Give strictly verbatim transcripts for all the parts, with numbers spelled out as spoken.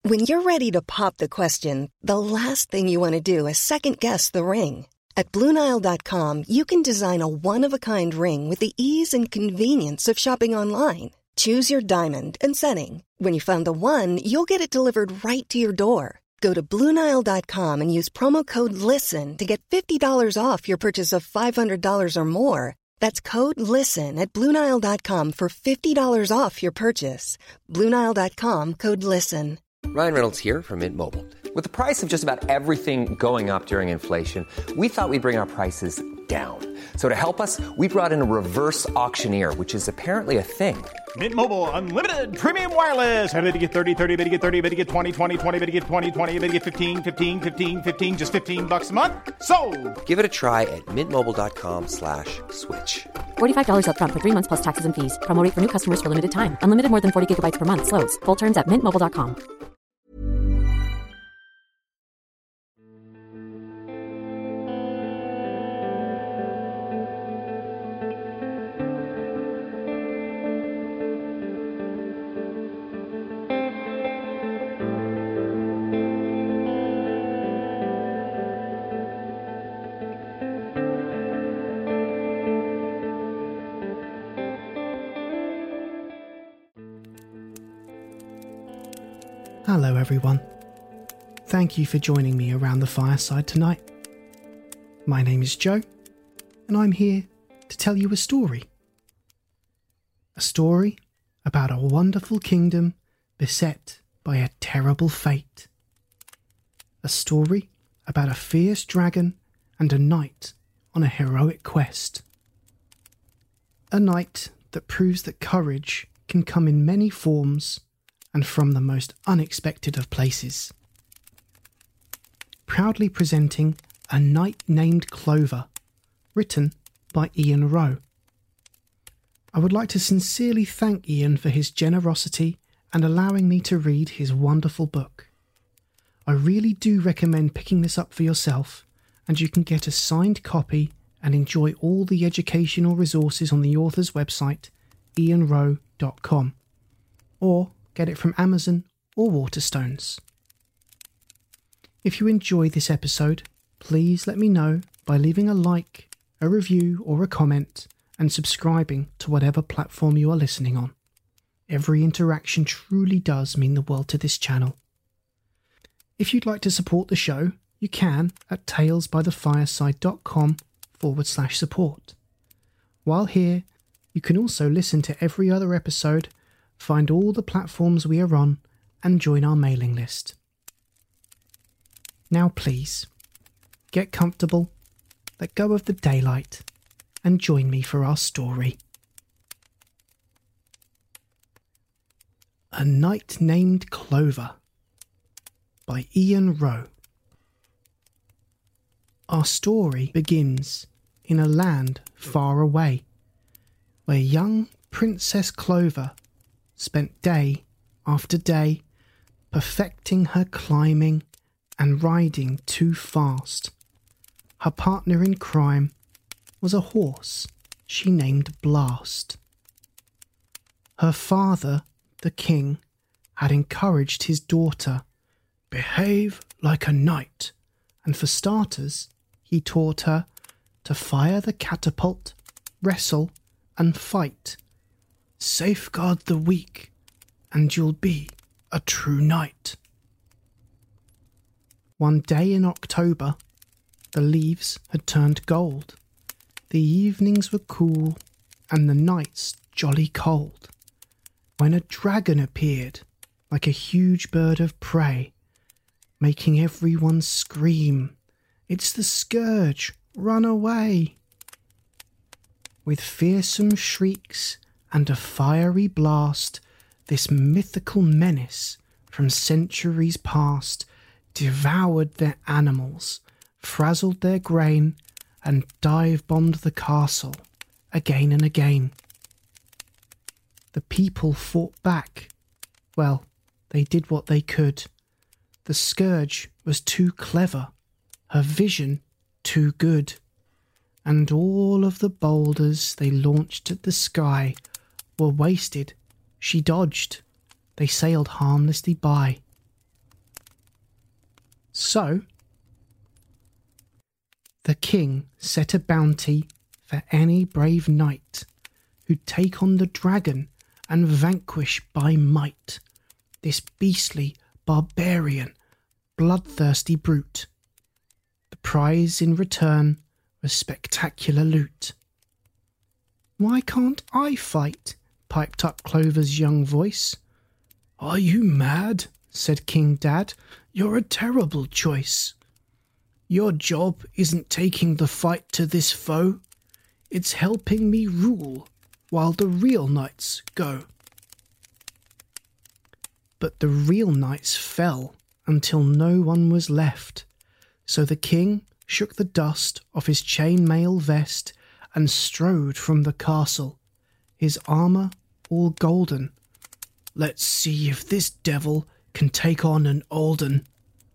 When you're ready to pop the question, the last thing you want to do is second-guess the ring. At Blue Nile dot com, you can design a one-of-a-kind ring with the ease and convenience of shopping online. Choose your diamond and setting. When you find the one, you'll get it delivered right to your door. Go to Blue Nile dot com and use promo code LISTEN to get fifty dollars off your purchase of five hundred dollars or more. That's code LISTEN at Blue Nile dot com for fifty dollars off your purchase. Blue Nile dot com, code LISTEN. Ryan Reynolds here from Mint Mobile. With the price of just about everything going up during inflation, we thought we'd bring our prices down. So to help us, we brought in a reverse auctioneer, which is apparently a thing. Mint Mobile Unlimited Premium Wireless. How to get thirty, thirty, how to get thirty, how to get twenty, twenty, twenty, how to get twenty, twenty, how to get fifteen, fifteen, fifteen, fifteen, just fifteen bucks a month? Sold! Give it a try at mintmobile.com slash switch. forty-five dollars up front for three months plus taxes and fees. Promo rate for new customers for limited time. Unlimited more than forty gigabytes per month. Slows full terms at mint mobile dot com. Hello everyone. Thank you for joining me around the fireside tonight. My name is Joe, and I'm here to tell you a story. A story about a wonderful kingdom beset by a terrible fate. A story about a fierce dragon and a knight on a heroic quest. A knight that proves that courage can come in many forms and from the most unexpected of places. Proudly presenting A Knight Named Clover, written by Ian Rowe. I would like to sincerely thank Ian for his generosity and allowing me to read his wonderful book. I really do recommend picking this up for yourself, and you can get a signed copy and enjoy all the educational resources on the author's website, ian rowe dot com, or get it from Amazon or Waterstones. If you enjoy this episode, please let me know by leaving a like, a review or a comment, and subscribing to whatever platform you are listening on. Every interaction truly does mean the world to this channel. If you'd like to support the show, you can at talesbythefireside.com forward slash support. While here, you can also listen to every other episode, find all the platforms we are on, and join our mailing list. Now please, get comfortable, let go of the daylight, and join me for our story. A Knight Named Clover by Ian Rowe. Our story begins in a land far away, where young Princess Clover spent day after day perfecting her climbing and riding too fast. Her partner in crime was a horse she named Blast. Her father, the king, had encouraged his daughter, behave like a knight, and for starters, he taught her to fire the catapult, wrestle, and fight. Safeguard the weak, and you'll be a true knight. One day in October, the leaves had turned gold. The evenings were cool, and the nights jolly cold, when a dragon appeared like a huge bird of prey, making everyone scream, "It's the Scourge, run away!" With fearsome shrieks and a fiery blast, this mythical menace from centuries past devoured their animals, frazzled their grain, and dive-bombed the castle again and again. The people fought back. Well, they did what they could. The Scourge was too clever, her vision too good, and all of the boulders they launched at the sky were wasted. She dodged. They sailed harmlessly by. So the king set a bounty for any brave knight who'd take on the dragon and vanquish by might this beastly, barbarian, bloodthirsty brute. The prize in return was spectacular loot. "Why can't I fight?" piped up Clover's young voice. "Are you mad?" said King Dad. "You're a terrible choice. Your job isn't taking the fight to this foe. It's helping me rule while the real knights go." But the real knights fell until no one was left. So the king shook the dust off his chainmail vest and strode from the castle, his armour all golden. "Let's see if this devil can take on an old 'un."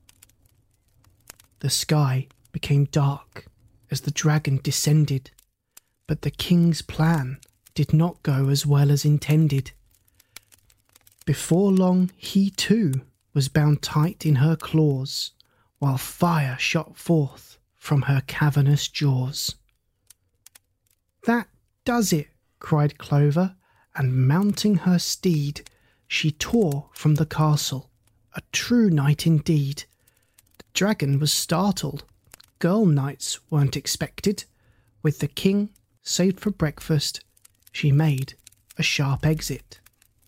The sky became dark as the dragon descended, but the king's plan did not go as well as intended. Before long, he too was bound tight in her claws, while fire shot forth from her cavernous jaws. "That does it," cried Clover, and mounting her steed, she tore from the castle, a true knight indeed. The dragon was startled. Girl knights weren't expected. With the king saved for breakfast, she made a sharp exit.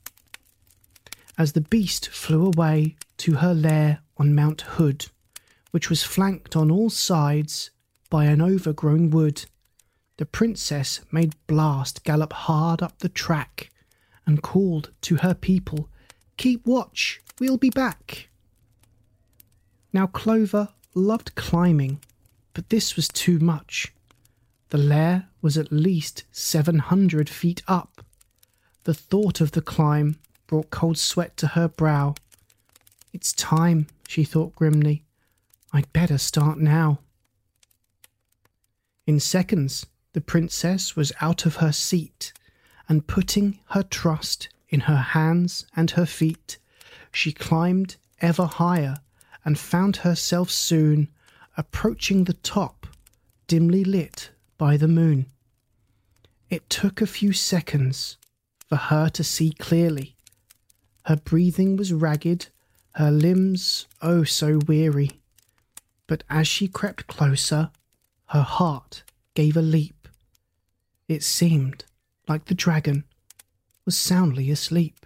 As the beast flew away to her lair on Mount Hood, which was flanked on all sides by an overgrown wood, the princess made Blast gallop hard up the track and called to her people, "Keep watch, we'll be back." Now Clover loved climbing, but this was too much. The lair was at least seven hundred feet up. The thought of the climb brought cold sweat to her brow. "It's time," she thought grimly. "I'd better start now." In seconds, the princess was out of her seat, and putting her trust in her hands and her feet, she climbed ever higher and found herself soon approaching the top, dimly lit by the moon. It took a few seconds for her to see clearly. Her breathing was ragged, her limbs oh so weary. But as she crept closer, her heart gave a leap. It seemed like the dragon was soundly asleep.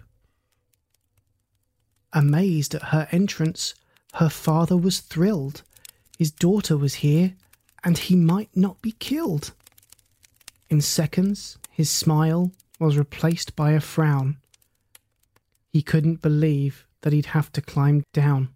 Amazed at her entrance, her father was thrilled. His daughter was here, and he might not be killed. In seconds, his smile was replaced by a frown. He couldn't believe that he'd have to climb down.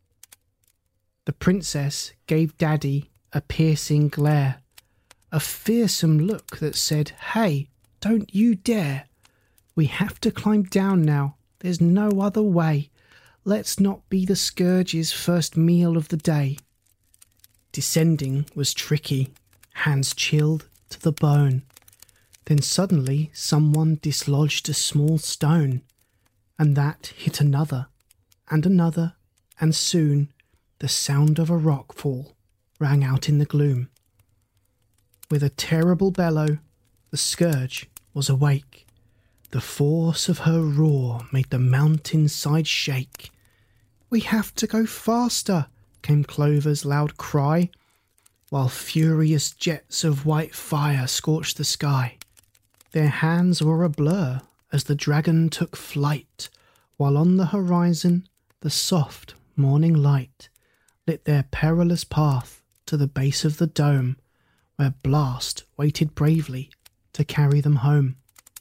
The princess gave Daddy a piercing glare, a fearsome look that said, "Hey, don't you dare. We have to climb down now. There's no other way. Let's not be the Scourge's first meal of the day." Descending was tricky, hands chilled to the bone. Then suddenly someone dislodged a small stone, and that hit another, and another, and soon the sound of a rock fall rang out in the gloom. With a terrible bellow, the Scourge was awake. The force of her roar made the mountainside shake. "We have to go faster," came Clover's loud cry, while furious jets of white fire scorched the sky. Their hands were a blur as the dragon took flight, while on the horizon the soft morning light lit their perilous path to the base of the dome, where Blast waited bravely to carry them home.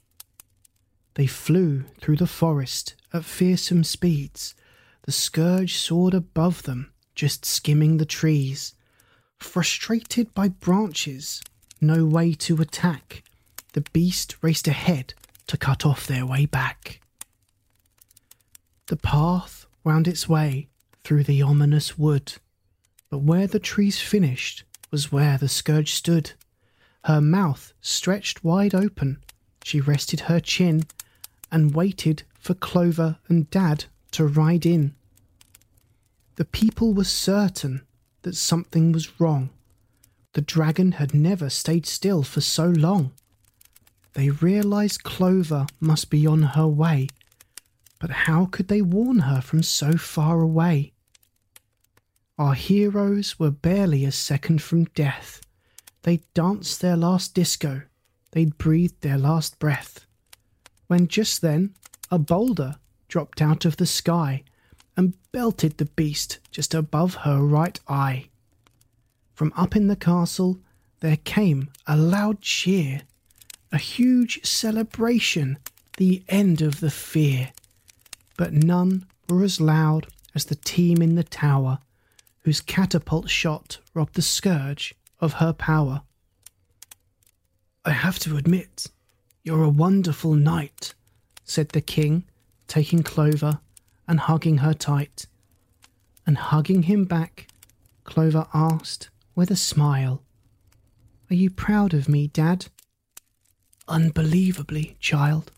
They flew through the forest at fearsome speeds. The Scourge soared above them, just skimming the trees. Frustrated by branches, no way to attack, the beast raced ahead to cut off their way back. The path wound its way through the ominous wood, but where the trees finished was where the Scourge stood. Her mouth stretched wide open, she rested her chin and waited for Clover and Dad to ride in. The The people were certain that something was wrong. The dragon had never stayed still for so long. They realized Clover must be on her way, but how could they warn her from so far away? Our heroes were barely a second from death. They'd danced their last disco, they'd breathed their last breath, when just then a boulder dropped out of the sky and belted the beast just above her right eye. From up in the castle there came a loud cheer, a huge celebration, the end of the fear. But none were as loud as the team in the tower, whose catapult shot robbed the scourge of her power. "I have to admit, you're a wonderful knight," said the king, taking Clover and hugging her tight. And hugging him back, Clover asked with a smile, "Are you proud of me, Dad?" "Unbelievably, child."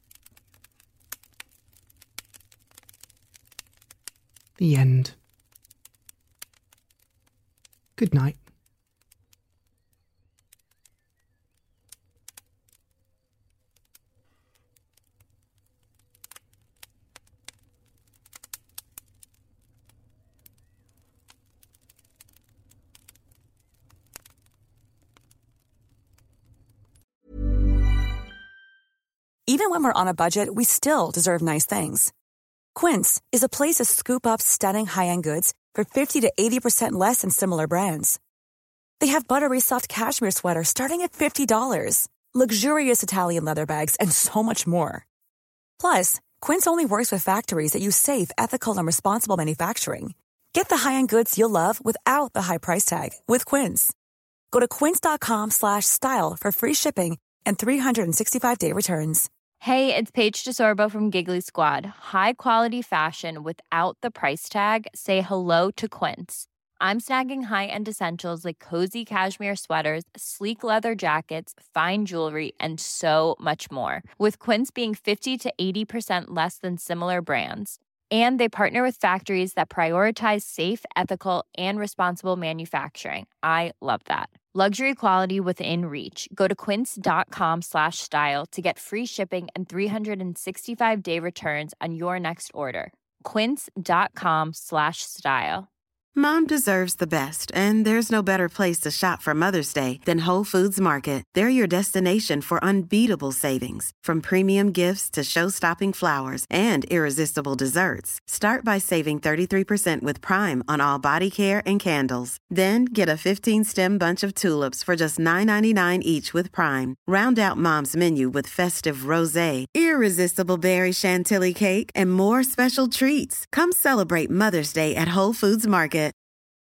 The end. Good night. Even when we're on a budget, we still deserve nice things. Quince is a place to scoop up stunning high-end goods for fifty to eighty percent less than similar brands. They have buttery soft cashmere sweaters starting at fifty dollars, luxurious Italian leather bags, and so much more. Plus, Quince only works with factories that use safe, ethical, and responsible manufacturing. Get the high-end goods you'll love without the high price tag with Quince. Go to quince.com slash style for free shipping and three sixty-five day returns. Hey, it's Paige DeSorbo from Giggly Squad. High quality fashion without the price tag. Say hello to Quince. I'm snagging high-end essentials like cozy cashmere sweaters, sleek leather jackets, fine jewelry, and so much more. With Quince being fifty to eighty percent less than similar brands. And they partner with factories that prioritize safe, ethical, and responsible manufacturing. I love that. Luxury quality within reach. Go to quince.com slash style to get free shipping and three sixty-five day returns on your next order. Quince.com slash style. Mom deserves the best, and there's no better place to shop for Mother's Day than Whole Foods Market. They're your destination for unbeatable savings, from premium gifts to show-stopping flowers and irresistible desserts. Start by saving thirty-three percent with Prime on all body care and candles. Then get a fifteen-stem bunch of tulips for just nine ninety-nine each with Prime. Round out Mom's menu with festive rosé, irresistible berry chantilly cake, and more special treats. Come celebrate Mother's Day at Whole Foods Market.